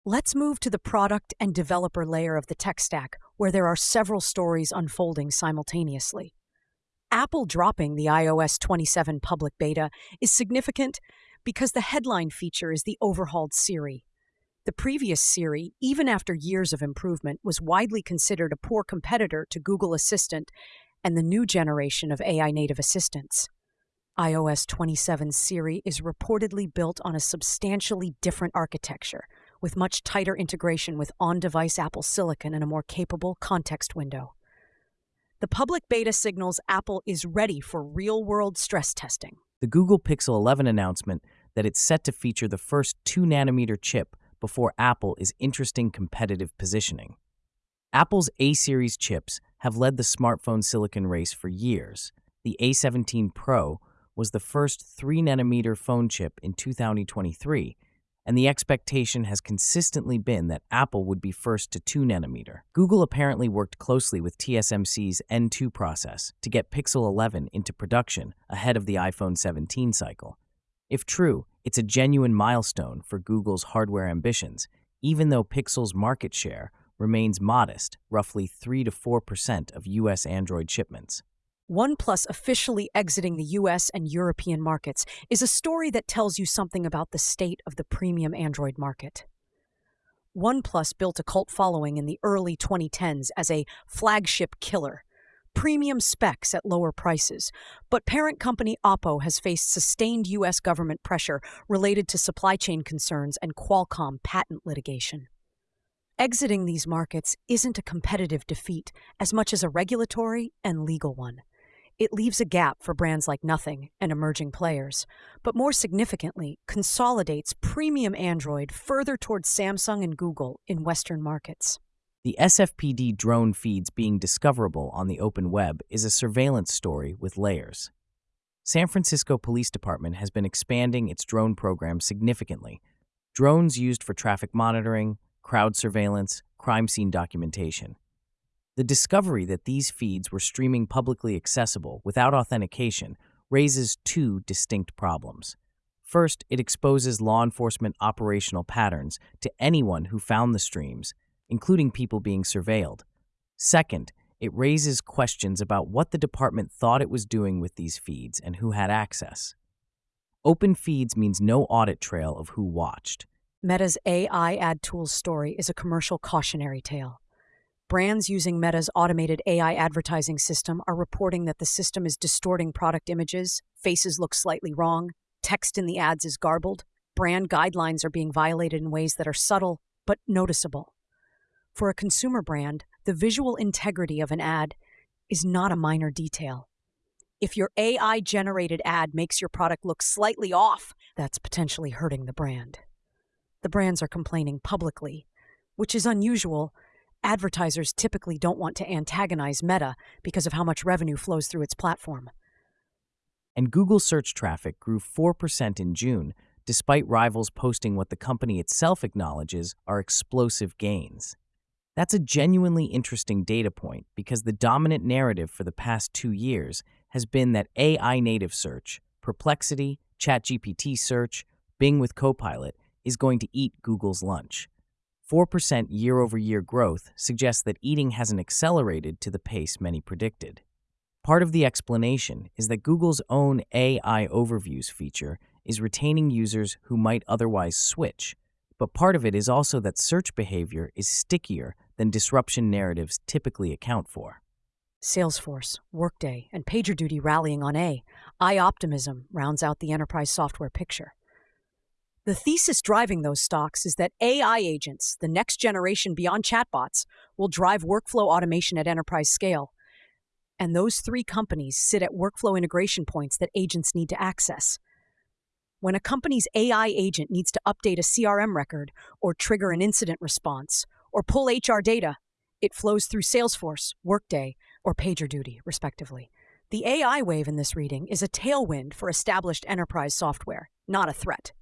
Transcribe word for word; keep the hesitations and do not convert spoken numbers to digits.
Let's move to the product and developer layer of the tech stack, where there are several stories unfolding simultaneously. Apple dropping the i O S twenty-seven public beta is significant because the headline feature is the overhauled Siri. The previous Siri, even after years of improvement, was widely considered a poor competitor to Google Assistant and the new generation of A I native assistants. i O S twenty-seven Siri is reportedly built on a substantially different architecture, with much tighter integration with on-device Apple Silicon and a more capable context window. The public beta signals Apple is ready for real-world stress testing. The Google Pixel eleven announcement that it's set to feature the first two nanometer chip before Apple is interesting competitive positioning. Apple's A-series chips have led the smartphone silicon race for years. The A seventeen Pro was the first three nanometer phone chip in two thousand twenty-three, and the expectation has consistently been that Apple would be first to two nanometer. Google apparently worked closely with T S M C's N two process to get Pixel eleven into production ahead of the iPhone seventeen cycle. If true, it's a genuine milestone for Google's hardware ambitions, even though Pixel's market share remains modest, roughly three to four percent of U S Android shipments. OnePlus officially exiting the U S and European markets is a story that tells you something about the state of the premium Android market. OnePlus built a cult following in the early twenty tens as a flagship killer, premium specs at lower prices, but parent company Oppo has faced sustained U S government pressure related to supply chain concerns and Qualcomm patent litigation. Exiting these markets isn't a competitive defeat as much as a regulatory and legal one. It leaves a gap for brands like Nothing and emerging players, but more significantly, consolidates premium Android further towards Samsung and Google in Western markets. The S F P D drone feeds being discoverable on the open web is a surveillance story with layers. San Francisco Police Department has been expanding its drone program significantly. Drones used for traffic monitoring, crowd surveillance, crime scene documentation. The discovery that these feeds were streaming publicly accessible without authentication raises two distinct problems. First, it exposes law enforcement operational patterns to anyone who found the streams, including people being surveilled. Second, it raises questions about what the department thought it was doing with these feeds and who had access. Open feeds means no audit trail of who watched. Meta's A I ad tools story is a commercial cautionary tale. Brands using Meta's automated A I advertising system are reporting that the system is distorting product images, faces look slightly wrong, text in the ads is garbled, brand guidelines are being violated in ways that are subtle but noticeable. For a consumer brand, the visual integrity of an ad is not a minor detail. If your A I-generated ad makes your product look slightly off, that's potentially hurting the brand. The brands are complaining publicly, which is unusual. Advertisers typically don't want to antagonize Meta because of how much revenue flows through its platform. And Google search traffic grew four percent in June, despite rivals posting what the company itself acknowledges are explosive gains. That's a genuinely interesting data point because the dominant narrative for the past two years has been that A I native search, Perplexity, ChatGPT search, Bing with Copilot, is going to eat Google's lunch. four percent year-over-year growth suggests that eating hasn't accelerated to the pace many predicted. Part of the explanation is that Google's own A I Overviews feature is retaining users who might otherwise switch, but part of it is also that search behavior is stickier than disruption narratives typically account for. Salesforce, Workday, and PagerDuty rallying on A I optimism rounds out the enterprise software picture. The thesis driving those stocks is that A I agents, the next generation beyond chatbots, will drive workflow automation at enterprise scale. And those three companies sit at workflow integration points that agents need to access. When a company's A I agent needs to update a C R M record or trigger an incident response or pull H R data, it flows through Salesforce, Workday, or PagerDuty, respectively. The A I wave in this reading is a tailwind for established enterprise software, not a threat.